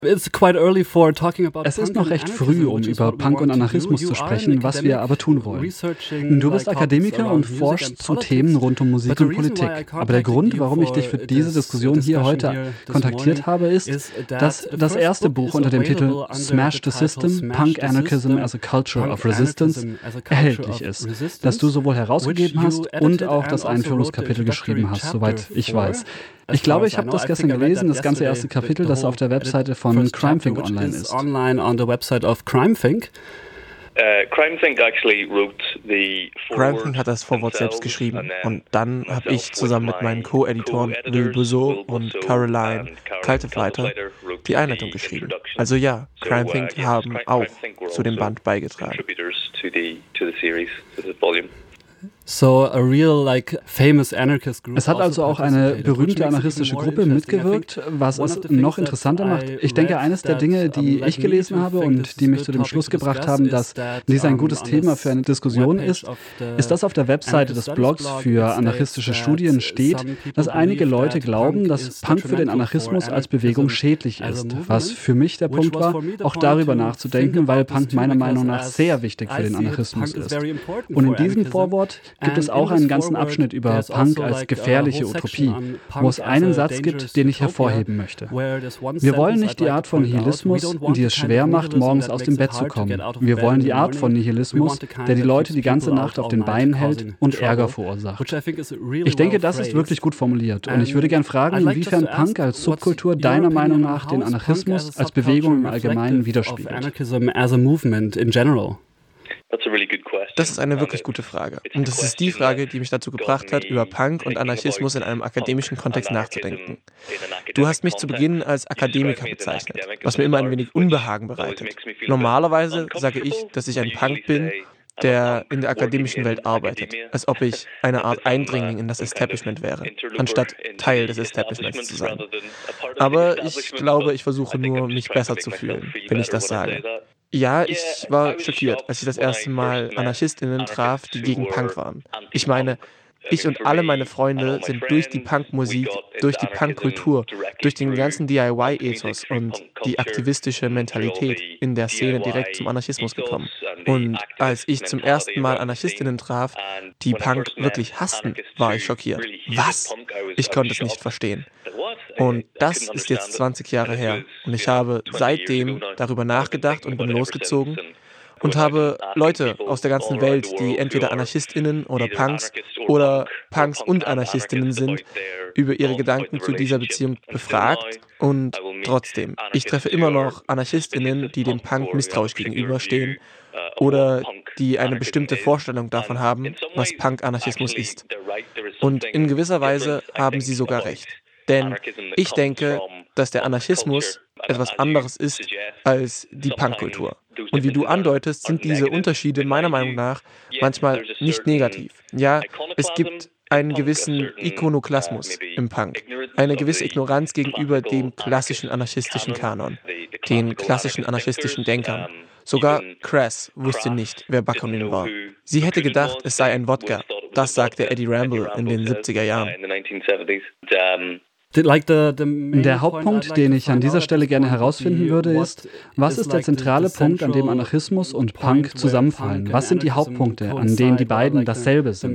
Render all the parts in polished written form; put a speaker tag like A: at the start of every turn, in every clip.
A: Es ist noch recht früh, um über Punk und Anarchismus zu sprechen, was wir aber tun wollen. Du bist Akademiker und forschst zu Themen rund um Musik und Politik. Aber der Grund, warum ich dich für diese Diskussion hier heute kontaktiert habe, ist, dass das erste Buch unter dem Titel Smash the System, Punk Anarchism as a Culture of Resistance erhältlich ist, das du sowohl herausgegeben hast und auch das Einführungskapitel geschrieben hast, soweit ich weiß. Ich glaube, ich habe das gestern gelesen, das ganze erste Kapitel, das auf der Webseite von CrimethInc online ist.
B: CrimethInc hat das Vorwort selbst geschrieben und dann habe ich zusammen mit meinen Co-Editoren Louis Bousseau und Caroline Kaltefleiter die Einleitung geschrieben. Also ja, CrimethInc haben auch zu dem Band beigetragen.
A: Es hat also auch eine berühmte anarchistische Gruppe mitgewirkt, was es noch interessanter macht. Ich denke, eines der Dinge, die ich gelesen habe und die mich zu dem Schluss gebracht haben, dass dies ein gutes Thema für eine Diskussion ist, dass auf der Webseite des Blogs für anarchistische Studien steht, dass einige Leute glauben, dass Punk für den Anarchismus als Bewegung schädlich ist, was für mich der Punkt war, auch darüber nachzudenken, weil Punk meiner Meinung nach sehr wichtig für den Anarchismus ist. Und in diesem Vorwort gibt es auch einen ganzen Abschnitt über Punk als gefährliche Utopie, wo es einen Satz gibt, den ich hervorheben möchte. Wir wollen nicht die Art von Nihilismus, die es schwer macht, morgens aus dem Bett zu kommen. Wir wollen die Art von Nihilismus, der die Leute die ganze Nacht auf den Beinen hält und Ärger verursacht. Ich denke, das ist wirklich gut formuliert und ich würde gern fragen, inwiefern Punk als Subkultur deiner Meinung nach den Anarchismus als Bewegung im Allgemeinen widerspiegelt.
B: Das ist eine wirklich gute Frage. Und das ist die Frage, die mich dazu gebracht hat, über Punk und Anarchismus in einem akademischen Kontext nachzudenken. Du hast mich zu Beginn als Akademiker bezeichnet, was mir immer ein wenig Unbehagen bereitet. Normalerweise sage ich, dass ich ein Punk bin, der in der akademischen Welt arbeitet, als ob ich eine Art Eindringling in das Establishment wäre, anstatt Teil des Establishments zu sein. Aber ich glaube, ich versuche nur, mich besser zu fühlen, wenn ich das sage. Ja, ich war schockiert, als ich das erste Mal AnarchistInnen traf, die gegen Punk waren. Ich meine, ich und alle meine Freunde sind durch die Punkmusik, durch die Punkkultur, durch den ganzen DIY-Ethos und die aktivistische Mentalität in der Szene direkt zum Anarchismus gekommen. Und als ich zum ersten Mal AnarchistInnen traf, die Punk wirklich hassten, war ich schockiert. Was? Ich konnte es nicht verstehen. Und das ist jetzt 20 Jahre her. Und ich habe seitdem darüber nachgedacht und bin losgezogen und habe Leute aus der ganzen Welt, die entweder AnarchistInnen oder Punks und AnarchistInnen sind, über ihre Gedanken zu dieser Beziehung befragt. Und trotzdem, ich treffe immer noch AnarchistInnen, die dem Punk misstrauisch gegenüberstehen oder die eine bestimmte Vorstellung davon haben, was Punk-Anarchismus ist. Und in gewisser Weise haben sie sogar recht. Denn ich denke, dass der Anarchismus etwas anderes ist als die Punkkultur. Und wie du andeutest, sind diese Unterschiede meiner Meinung nach manchmal nicht negativ. Ja, es gibt einen gewissen Ikonoklasmus im Punk, eine gewisse Ignoranz gegenüber dem klassischen anarchistischen Kanon, den klassischen anarchistischen Denkern. Sogar Crass wusste nicht, wer Bakunin war. Sie hätte gedacht, es sei ein Wodka. Das sagte Eddie Ramble in den 70er Jahren.
A: Der Hauptpunkt, den ich an dieser Stelle gerne herausfinden würde, ist, was ist der zentrale Punkt, an dem Anarchismus und Punk zusammenfallen? Was sind die Hauptpunkte, an denen die beiden dasselbe sind?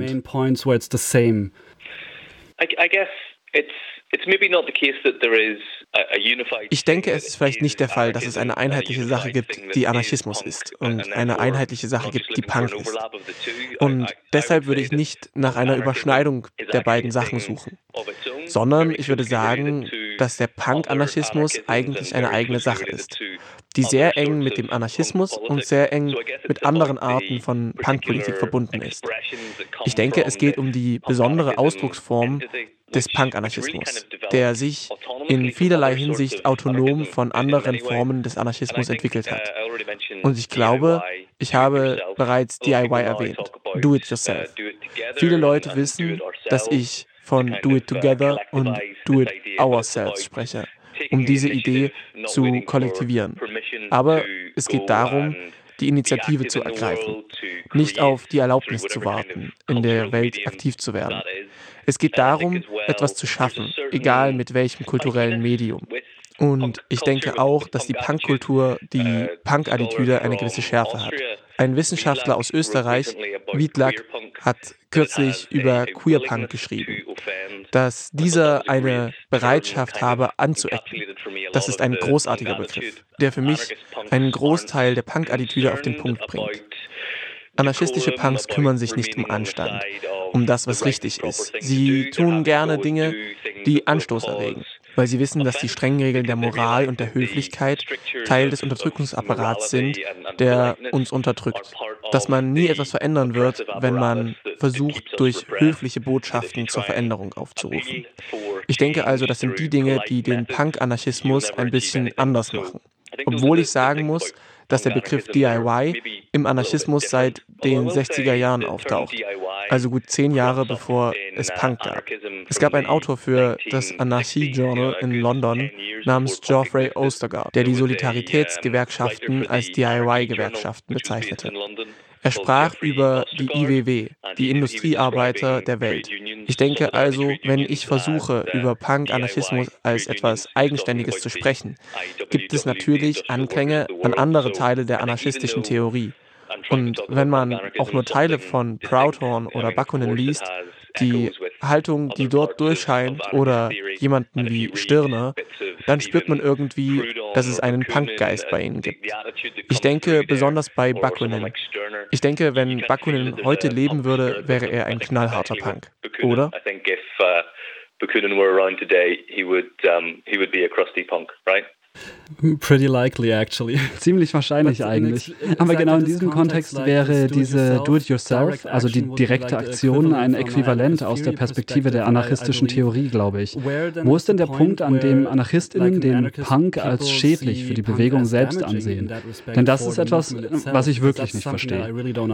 B: Ich denke, es ist vielleicht nicht der Fall, dass es eine einheitliche Sache gibt, die Anarchismus ist und eine einheitliche Sache gibt, die Punk ist. Und deshalb würde ich nicht nach einer Überschneidung der beiden Sachen suchen, sondern ich würde sagen, dass der Punk-Anarchismus eigentlich eine eigene Sache ist, die sehr eng mit dem Anarchismus und sehr eng mit anderen Arten von Punkpolitik verbunden ist. Ich denke, es geht um die besondere Ausdrucksform des Punk-Anarchismus, der sich in vielerlei Hinsicht autonom von anderen Formen des Anarchismus entwickelt hat. Und ich glaube, ich habe bereits DIY erwähnt, Do It Yourself. Viele Leute wissen, dass ich von Do It Together und Do It Ourselves spreche, um diese Idee zu kollektivieren. Aber es geht darum, die Initiative zu ergreifen, nicht auf die Erlaubnis zu warten, in der Welt aktiv zu werden. Es geht darum, etwas zu schaffen, egal mit welchem kulturellen Medium. Und ich denke auch, dass die Punkkultur, die Punk-Attitüde eine gewisse Schärfe hat. Ein Wissenschaftler aus Österreich, Wiedlak, hat kürzlich über Queerpunk geschrieben, dass dieser eine Bereitschaft habe, anzuecken. Das ist ein großartiger Begriff, der für mich einen Großteil der Punk-Attitüde auf den Punkt bringt. Anarchistische Punks kümmern sich nicht um Anstand, um das, was richtig ist. Sie tun gerne Dinge, die Anstoß erregen, weil sie wissen, dass die strengen Regeln der Moral und der Höflichkeit Teil des Unterdrückungsapparats sind, der uns unterdrückt. Dass man nie etwas verändern wird, wenn man versucht, durch höfliche Botschaften zur Veränderung aufzurufen. Ich denke also, das sind die Dinge, die den Punk-Anarchismus ein bisschen anders machen. Obwohl ich sagen muss, dass der Begriff DIY im Anarchismus seit den 60er Jahren auftaucht, also gut 10 Jahre bevor es Punk gab. Es gab einen Autor für das Anarchy Journal in London namens Geoffrey Ostergaard, der die Solidaritätsgewerkschaften als DIY-Gewerkschaften bezeichnete. Er sprach über die IWW, die Industriearbeiter der Welt. Ich denke also, wenn ich versuche, über Punk-Anarchismus als etwas Eigenständiges zu sprechen, gibt es natürlich Anklänge an andere Teile der anarchistischen Theorie. Und wenn man auch nur Teile von Proudhon oder Bakunin liest, die Haltung, die dort durchscheint, oder jemanden wie Stirner, dann spürt man irgendwie, dass es einen Punkgeist bei ihnen gibt. Ich denke besonders bei Bakunin. Ich denke, wenn Bakunin heute leben würde, wäre er ein knallharter Punk, oder?
C: Bakunin were around today, he would be a crusty punk, right?
A: Pretty likely, actually. Ziemlich wahrscheinlich eigentlich. Aber genau in diesem Kontext wäre diese Do-it-yourself, also die direkte Aktion, ein Äquivalent aus der Perspektive der anarchistischen Theorie, glaube ich. Wo ist denn der Punkt, an dem AnarchistInnen den Punk als schädlich für die Bewegung selbst ansehen? Denn das ist etwas, was ich wirklich nicht verstehe.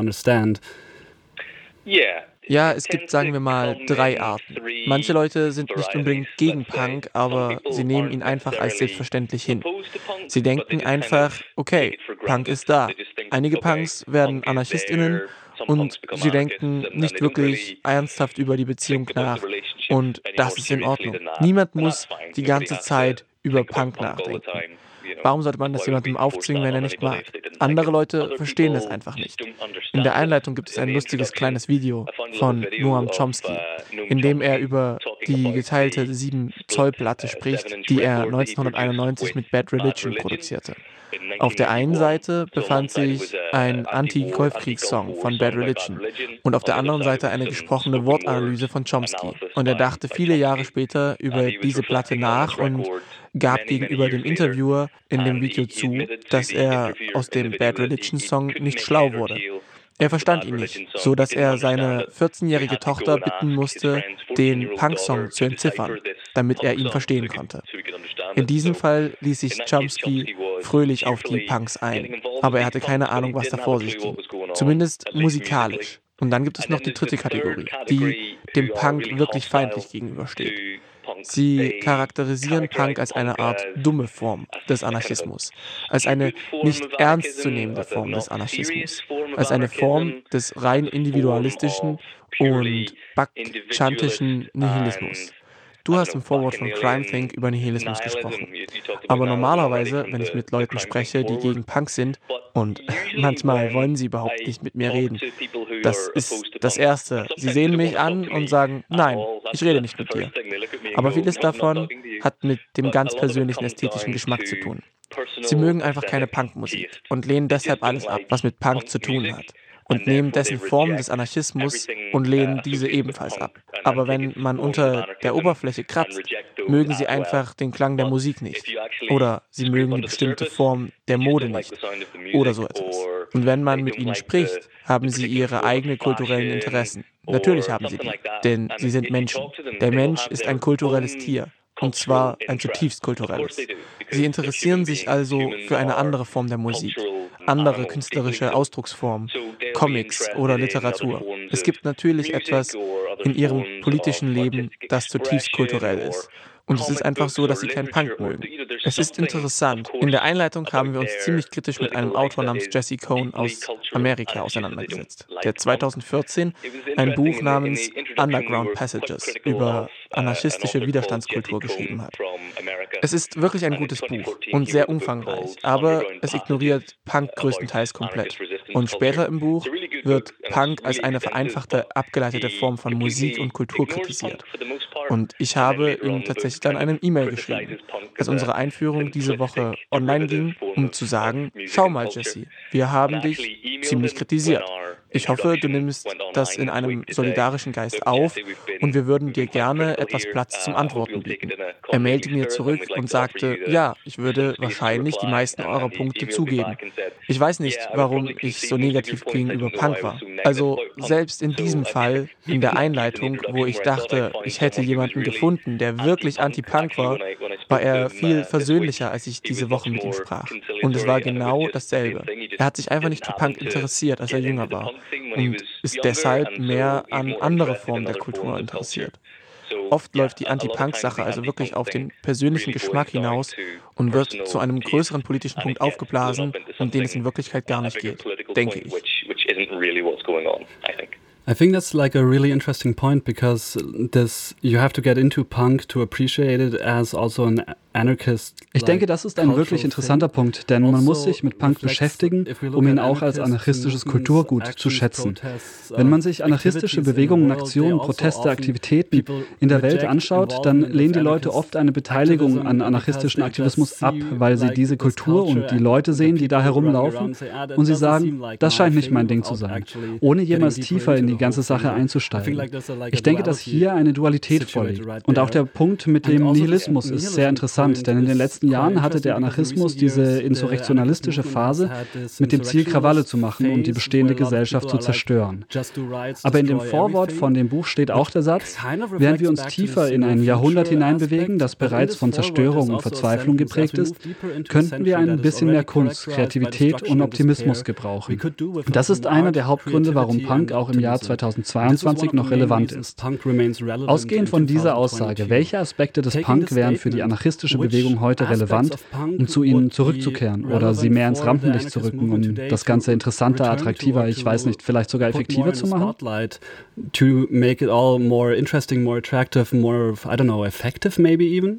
B: Ja, es gibt, sagen wir mal, 3 Arten. Manche Leute sind nicht unbedingt gegen Punk, aber sie nehmen ihn einfach als selbstverständlich hin. Sie denken einfach, okay, Punk ist da. Einige Punks werden AnarchistInnen und sie denken nicht wirklich ernsthaft über die Beziehung nach. Und das ist in Ordnung. Niemand muss die ganze Zeit über Punk nachdenken. Warum sollte man das jemandem aufzwingen, wenn er nicht mag? Andere Leute verstehen es einfach nicht. In der Einleitung gibt es ein lustiges kleines Video von Noam Chomsky, in dem er über die geteilte 7-Zoll-Platte spricht, die er 1991 mit Bad Religion produzierte. Auf der einen Seite befand sich ein Anti-Golfkriegssong von Bad Religion und auf der anderen Seite eine gesprochene Wortanalyse von Chomsky. Und er dachte viele Jahre später über diese Platte nach und gab gegenüber dem Interviewer in dem Video zu, dass er aus dem Bad Religion Song nicht schlau wurde. Er verstand ihn nicht, so dass er seine 14-jährige Tochter bitten musste, den Punk-Song zu entziffern, damit er ihn verstehen konnte. In diesem Fall ließ sich Chomsky fröhlich auf die Punks ein, aber er hatte keine Ahnung, was da vor sich ging. Zumindest musikalisch. Und dann gibt es noch die dritte Kategorie, die dem Punk wirklich feindlich gegenübersteht. Sie charakterisieren Punk als eine Art dumme Form des Anarchismus, als eine nicht ernstzunehmende Form des Anarchismus, als eine Form des rein individualistischen und bakchantischen Nihilismus. Du hast im Vorwort von Crime Think über Nihilismus gesprochen. Aber normalerweise, wenn ich mit Leuten spreche, die gegen Punk sind, und manchmal wollen sie überhaupt nicht mit mir reden, das ist das Erste. Sie sehen mich an und sagen, nein, ich rede nicht mit dir. Aber vieles davon hat mit dem ganz persönlichen ästhetischen Geschmack zu tun. Sie mögen einfach keine Punkmusik und lehnen deshalb alles ab, was mit Punk zu tun hat. Und nehmen dessen Formen des Anarchismus und lehnen diese ebenfalls ab. Aber wenn man unter der Oberfläche kratzt, mögen sie einfach den Klang der Musik nicht. Oder sie mögen die bestimmte Form der Mode nicht. Oder so etwas. Und wenn man mit ihnen spricht, haben sie ihre eigenen kulturellen Interessen. Natürlich haben sie die, denn sie sind Menschen. Der Mensch ist ein kulturelles Tier. Und zwar ein zutiefst kulturelles. Sie interessieren sich also für eine andere Form der Musik, andere künstlerische Ausdrucksformen, Comics oder Literatur. Es gibt natürlich etwas in ihrem politischen Leben, das zutiefst kulturell ist. Und es ist einfach so, dass sie keinen Punk mögen. Es ist interessant. In der Einleitung haben wir uns ziemlich kritisch mit einem Autor namens Jesse Cohn aus Amerika auseinandergesetzt, der 2014 ein Buch namens Underground Passages über anarchistische Widerstandskultur geschrieben hat. Es ist wirklich ein gutes Buch und sehr umfangreich, aber es ignoriert Punk größtenteils komplett. Und später im Buch wird Punk als eine vereinfachte, abgeleitete Form von Musik und Kultur kritisiert. Und ich habe ihm tatsächlich dann eine E-Mail geschrieben, als unsere Einführung diese Woche online ging, um zu sagen, schau mal, Jesse, wir haben dich ziemlich kritisiert. Ich hoffe, du nimmst das in einem solidarischen Geist auf und wir würden dir gerne etwas Platz zum Antworten bieten. Er mailte mir zurück und sagte, ja, ich würde wahrscheinlich die meisten eurer Punkte zugeben. Ich weiß nicht, warum ich so negativ gegenüber Punk war. Also selbst in diesem Fall, in der Einleitung, wo ich dachte, ich hätte jemanden gefunden, der wirklich anti-Punk war, war er viel versöhnlicher, als ich diese Woche mit ihm sprach. Und es war genau dasselbe. Er hat sich einfach nicht für Punk interessiert, als er jünger war. Und ist deshalb mehr an andere Formen der Kultur interessiert. Oft läuft die Anti-Punk-Sache also wirklich auf den persönlichen Geschmack hinaus und wird zu einem größeren politischen Punkt aufgeblasen, um den es in Wirklichkeit gar nicht geht, denke ich.
A: I think that's like a really interesting point because you have to get into punk to appreciate it as also an anarchist. Ich denke, das ist ein wirklich interessanter Punkt, denn man muss sich mit Punk beschäftigen, um ihn auch als anarchistisches Kulturgut zu schätzen. Wenn man sich anarchistische Bewegungen, Aktionen, Proteste, Aktivitäten in der Welt anschaut, dann lehnen die Leute oft eine Beteiligung an anarchistischen Aktivismus ab, weil sie diese Kultur und die Leute sehen, die da herumlaufen, und sie sagen, das scheint nicht mein Ding zu sein, ohne jemals tiefer in die ganze Sache einzusteigen. Ich denke, dass hier eine Dualität vorliegt. Und auch der Punkt mit dem Nihilismus ist sehr interessant, denn in den letzten Jahren hatte der Anarchismus diese insurrektionalistische Phase mit dem Ziel, Krawalle zu machen und die bestehende Gesellschaft zu zerstören. Aber in dem Vorwort von dem Buch steht auch der Satz, während wir uns tiefer in ein Jahrhundert hineinbewegen, das bereits von Zerstörung und Verzweiflung geprägt ist, könnten wir ein bisschen mehr Kunst, Kreativität und Optimismus gebrauchen. Das ist einer der Hauptgründe, warum Punk auch im Jahr 2022 noch relevant ist. Ausgehend von dieser Aussage, welche Aspekte des Punk wären für die anarchistische Bewegung heute relevant, um zu ihnen zurückzukehren oder sie mehr ins Rampenlicht zu rücken, um das Ganze interessanter, attraktiver, ich weiß nicht, vielleicht sogar effektiver zu machen? To make it all more interesting, more attractive, more, I don't know, effective maybe even?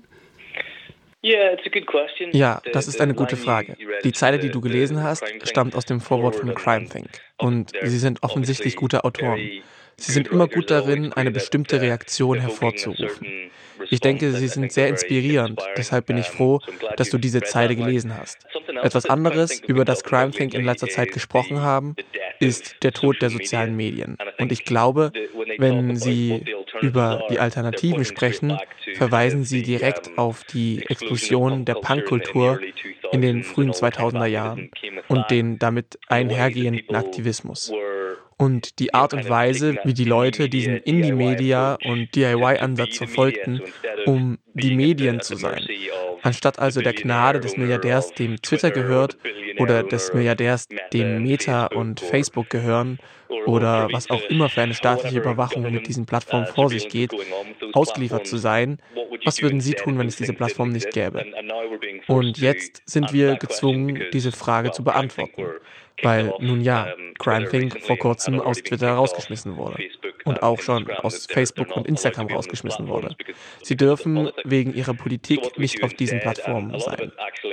B: Ja, das ist eine gute Frage. Die Zeile, die du gelesen hast, stammt aus dem Vorwort von Crime Think. Und sie sind offensichtlich gute Autoren. Sie sind immer gut darin, eine bestimmte Reaktion hervorzurufen. Ich denke, sie sind sehr inspirierend, deshalb bin ich froh, dass du diese Zeile gelesen hast. Etwas anderes, über das Crime Think in letzter Zeit gesprochen haben, ist der Tod der sozialen Medien. Und ich glaube, wenn sie über die Alternativen sprechen, verweisen sie direkt auf die Explosion der Punkkultur in den frühen 2000er Jahren und den damit einhergehenden Aktivismus. Und die Art und Weise, wie die Leute diesen Indie-Media- und DIY-Ansatz verfolgten, um die Medien zu sein. Anstatt also der Gnade des Milliardärs, dem Twitter gehört, oder des Milliardärs, dem Meta und Facebook gehören, oder was auch immer für eine staatliche Überwachung mit diesen Plattformen vor sich geht, ausgeliefert zu sein. Was würden Sie tun, wenn es diese Plattform nicht gäbe? Und jetzt sind wir gezwungen, diese Frage zu beantworten. Weil, nun ja, Crime Think vor kurzem aus Twitter rausgeschmissen wurde und auch schon aus Facebook und Instagram rausgeschmissen wurde. Sie dürfen wegen ihrer Politik nicht auf diesen Plattformen sein.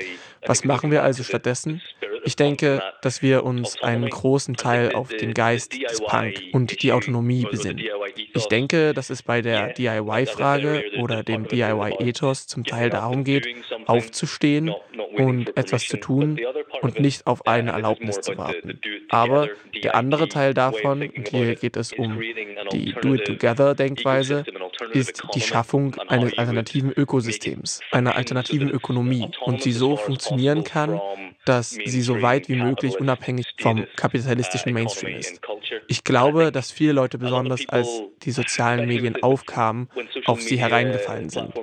B: Was machen wir also stattdessen? Ich denke, dass wir uns einen großen Teil auf den Geist des Punk und die Autonomie besinnen. Ich denke, dass es bei der DIY-Frage oder dem DIY-Ethos zum Teil darum geht, aufzustehen und etwas zu tun und nicht auf eine Erlaubnis zu warten. Aber der andere Teil davon, und hier geht es um die Do-it-together-Denkweise, ist die Schaffung eines alternativen Ökosystems, einer alternativen Ökonomie und die so funktionieren kann, dass sie so weit wie möglich unabhängig vom kapitalistischen Mainstream ist. Ich glaube, dass viele Leute, besonders als die sozialen Medien aufkamen, auf sie hereingefallen sind.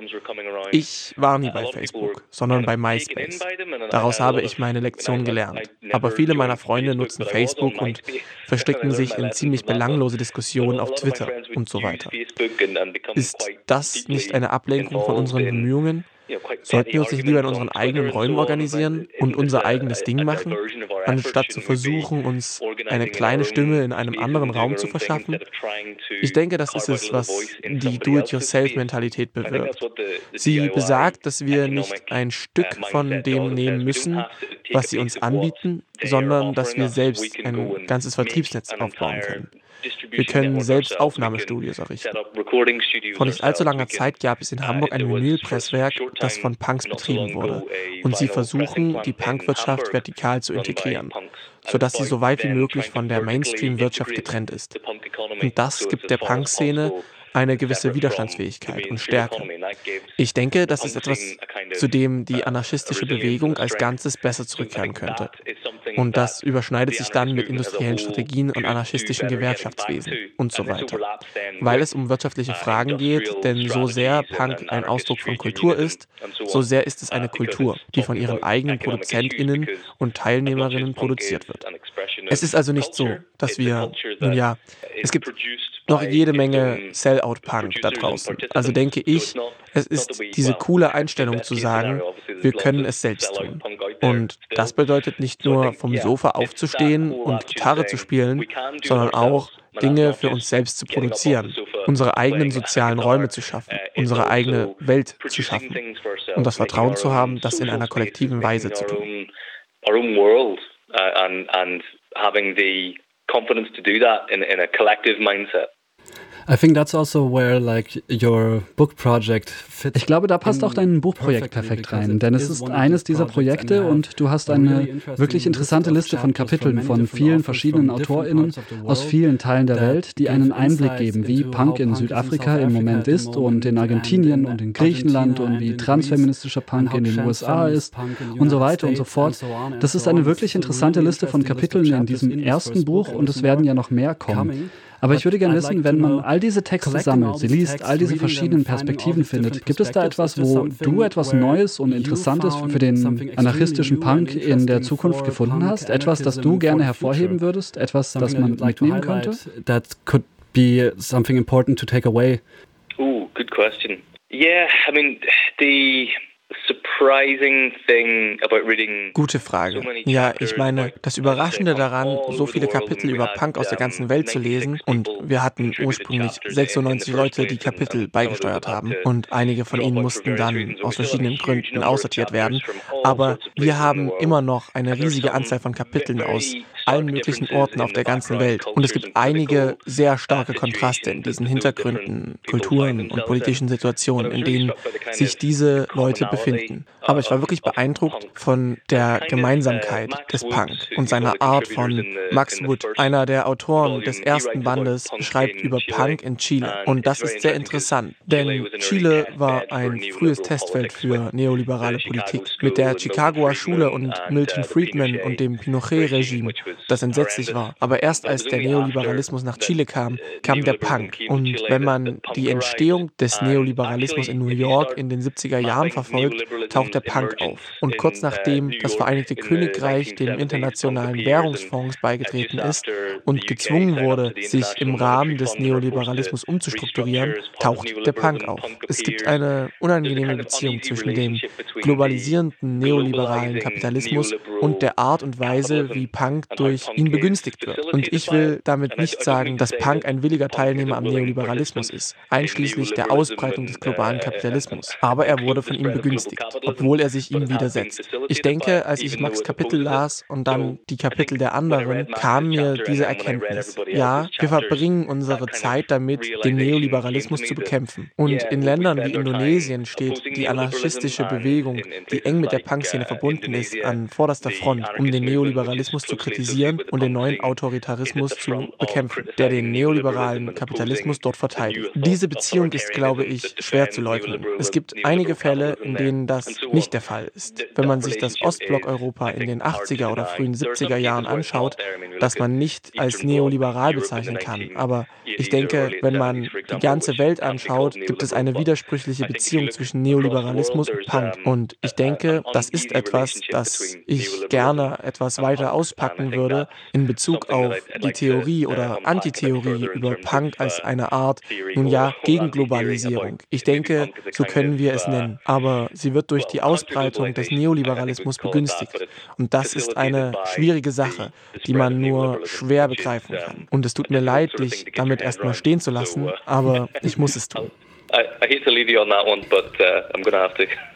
B: Ich war nie bei Facebook, sondern bei MySpace. Daraus habe ich meine Lektion gelernt. Aber viele meiner Freunde nutzen Facebook und verstricken sich in ziemlich belanglose Diskussionen auf Twitter und so weiter. Ist das nicht eine Ablenkung von unseren Bemühungen? Sollten wir uns nicht lieber in unseren eigenen Räumen organisieren und unser eigenes Ding machen, anstatt zu versuchen, uns eine kleine Stimme in einem anderen Raum zu verschaffen? Ich denke, das ist es, was die Do-it-yourself-Mentalität bewirkt. Sie besagt, dass wir nicht ein Stück von dem nehmen müssen, was sie uns anbieten, sondern dass wir selbst ein ganzes Vertriebsnetz aufbauen können. Wir können selbst Aufnahmestudios errichten. Vor nicht allzu langer Zeit gab es in Hamburg ein Vinylpresswerk, das von Punks betrieben wurde. Und sie versuchen, die Punkwirtschaft vertikal zu integrieren, sodass sie so weit wie möglich von der Mainstream-Wirtschaft getrennt ist. Und das gibt der Punk-Szene eine gewisse Widerstandsfähigkeit und Stärke. Ich denke, das ist etwas, zu dem die anarchistische Bewegung als Ganzes besser zurückkehren könnte. Und das überschneidet sich dann mit industriellen Strategien und anarchistischen Gewerkschaftswesen und so weiter. Weil es um wirtschaftliche Fragen geht, denn so sehr Punk ein Ausdruck von Kultur ist, so sehr ist es eine Kultur, die von ihren eigenen ProduzentInnen und Teilnehmerinnen produziert wird. Es ist also nicht so, dass wir, nun ja, es gibt noch jede Menge Sell-out-Punk da draußen. Also denke ich, es ist diese coole Einstellung zu sagen, wir können es selbst tun. Und das bedeutet nicht nur vom Sofa aufzustehen und Gitarre zu spielen, sondern auch Dinge für uns selbst zu produzieren, unsere eigenen sozialen Räume zu schaffen, unsere eigene Welt zu schaffen und das Vertrauen zu haben, das in einer kollektiven Weise zu tun.
C: Confidence to do that in a collective mindset.
A: I think that's also where like your book project fits. Ich glaube, da passt auch dein Buchprojekt perfekt rein, denn es ist eines dieser Projekte und du hast eine wirklich interessante Liste von Kapiteln von vielen verschiedenen AutorInnen aus vielen Teilen der Welt, die einen Einblick geben, wie Punk in Südafrika im Moment ist und in Argentinien und in Griechenland und wie transfeministischer Punk in den USA ist und so weiter und so fort. Das ist eine wirklich interessante Liste von Kapiteln in diesem ersten Buch und es werden ja noch mehr kommen. Aber ich würde gerne wissen, wenn man all diese Texte sammelt, sie liest, all diese verschiedenen Perspektiven findet, gibt es da etwas, wo du etwas Neues und Interessantes für den anarchistischen Punk in der Zukunft gefunden hast? Etwas, das du gerne hervorheben würdest? Etwas, das man mitnehmen könnte? That could be something important to take away.
C: Good question. Yeah, I mean, the surprising thing about reading.
B: Gute Frage. Ja, ich meine, das Überraschende daran, so viele Kapitel über Punk aus der ganzen Welt zu lesen, und wir hatten ursprünglich 96 Leute, die Kapitel beigesteuert haben, und einige von ihnen mussten dann aus verschiedenen Gründen aussortiert werden, aber wir haben immer noch eine riesige Anzahl von Kapiteln aus allen möglichen Orten auf der ganzen Welt, und es gibt einige sehr starke Kontraste in diesen Hintergründen, Kulturen und politischen Situationen, in denen sich diese Leute befinden. Aber ich war wirklich beeindruckt von der Gemeinsamkeit des Punk und seiner Art von Max Wood, einer der Autoren des ersten Bandes, schreibt über Punk in Chile. Und das ist sehr interessant, denn Chile war ein frühes Testfeld für neoliberale Politik. Mit der Chicagoer Schule und Milton Friedman und dem Pinochet-Regime, das entsetzlich war. Aber erst als der Neoliberalismus nach Chile kam, kam der Punk. Und wenn man die Entstehung des Neoliberalismus in New York in den 70er Jahren verfolgt, taucht der Punk auf. Und kurz nachdem das Vereinigte Königreich dem Internationalen Währungsfonds beigetreten ist und gezwungen wurde, sich im Rahmen des Neoliberalismus umzustrukturieren, taucht der Punk auf. Es gibt eine unangenehme Beziehung zwischen dem globalisierenden neoliberalen Kapitalismus und der Art und Weise, wie Punk durch ihn begünstigt wird. Und ich will damit nicht sagen, dass Punk ein williger Teilnehmer am Neoliberalismus ist, einschließlich der Ausbreitung des globalen Kapitalismus. Aber er wurde von ihm begünstigt, obwohl er sich ihm widersetzt. Ich denke, als ich Max' Kapitel las und dann die Kapitel der anderen, kam mir diese Erkenntnis. Ja, wir verbringen unsere Zeit damit, den Neoliberalismus zu bekämpfen. Und in Ländern wie Indonesien steht die anarchistische Bewegung, die eng mit der Punk-Szene verbunden ist, an vorderster Front, um den Neoliberalismus zu kritisieren und den neuen Autoritarismus zu bekämpfen, der den neoliberalen Kapitalismus dort verteidigt. Diese Beziehung ist, glaube ich, schwer zu leugnen. Es gibt einige Fälle, in denen das nicht der Fall ist. Wenn man sich das Ostblock-Europa in den 80er oder frühen 70er Jahren anschaut, das man nicht als neoliberal bezeichnen kann. Aber ich denke, wenn man die ganze Welt anschaut, gibt es eine widersprüchliche Beziehung zwischen Neoliberalismus und Punk. Und ich denke, das ist etwas, das ich gerne etwas weiter auspacken würde in Bezug auf die Theorie oder Antitheorie über Punk als eine Art, nun ja, gegen Globalisierung. Ich denke, so können wir es nennen. Aber sie wird durch die Ausbreitung des Neoliberalismus begünstigt. Und das ist eine schwierige Sache, die man nur schwer begreifen kann. Und es tut mir leid, dich damit erstmal stehen zu lassen, aber ich muss es tun.
C: I hate to leave you on that one, but I'm gonna have to.